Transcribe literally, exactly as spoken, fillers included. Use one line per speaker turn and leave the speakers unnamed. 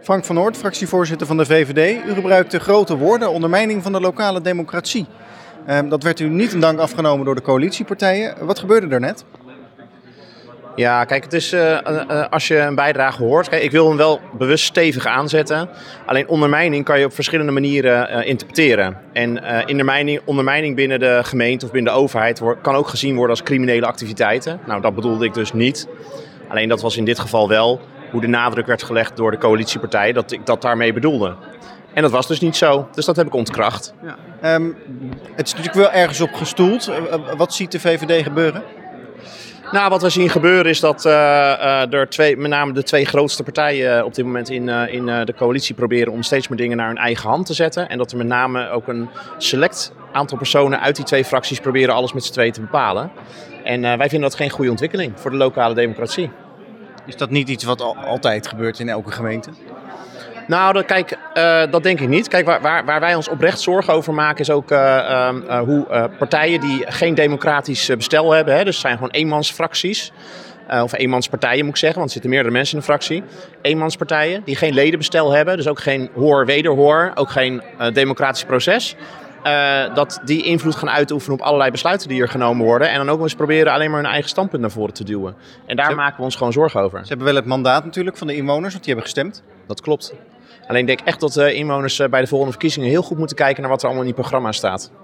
Frank van Oort, fractievoorzitter van de V V D. U gebruikte grote woorden, ondermijning van de lokale democratie. Uh, dat werd u niet in dank afgenomen door de coalitiepartijen. Wat gebeurde er net?
Ja, kijk, het is uh, uh, als je een bijdrage hoort. Kijk, ik wil hem wel bewust stevig aanzetten. Alleen ondermijning kan je op verschillende manieren uh, interpreteren. En uh, ondermijning, ondermijning binnen de gemeente of binnen de overheid wordt, kan ook gezien worden als criminele activiteiten. Nou, dat bedoelde ik dus niet. Alleen dat was in dit geval wel hoe de nadruk werd gelegd door de coalitiepartij, dat ik dat daarmee bedoelde. En dat was dus niet zo, dus dat heb ik ontkracht.
Ja. Um, het is natuurlijk wel ergens op gestoeld. Uh, wat ziet de V V D gebeuren?
Nou, wat we zien gebeuren is dat uh, uh, er twee, met name de twee grootste partijen op dit moment in, uh, in uh, de coalitie proberen om steeds meer dingen naar hun eigen hand te zetten. En dat er met name ook een select aantal personen uit die twee fracties proberen alles met z'n tweeën te bepalen. En uh, wij vinden dat geen goede ontwikkeling voor de lokale democratie.
Is dat niet iets wat al, altijd gebeurt in elke gemeente?
Nou, dat, kijk, uh, dat denk ik niet. Kijk, waar, waar, waar wij ons oprecht zorgen over maken is ook uh, uh, uh, hoe uh, partijen die geen democratisch bestel hebben, hè, dus het zijn gewoon eenmansfracties, uh, of eenmanspartijen moet ik zeggen, want er zitten meerdere mensen in een fractie, eenmanspartijen die geen ledenbestel hebben, dus ook geen hoor-wederhoor, ook geen uh, democratisch proces. Uh, dat die invloed gaan uitoefenen op allerlei besluiten die er genomen worden. En dan ook eens proberen alleen maar hun eigen standpunt naar voren te duwen. En daar
Ze...
maken we ons gewoon zorgen over.
Ze hebben wel het mandaat natuurlijk van de inwoners, want die hebben gestemd.
Dat klopt. Alleen ik denk echt dat de inwoners bij de volgende verkiezingen heel goed moeten kijken naar wat er allemaal in die programma staat.